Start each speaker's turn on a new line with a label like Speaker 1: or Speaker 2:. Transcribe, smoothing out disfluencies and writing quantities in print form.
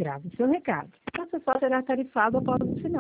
Speaker 1: Grave seu recado. O acessório será tarifado após o sinal.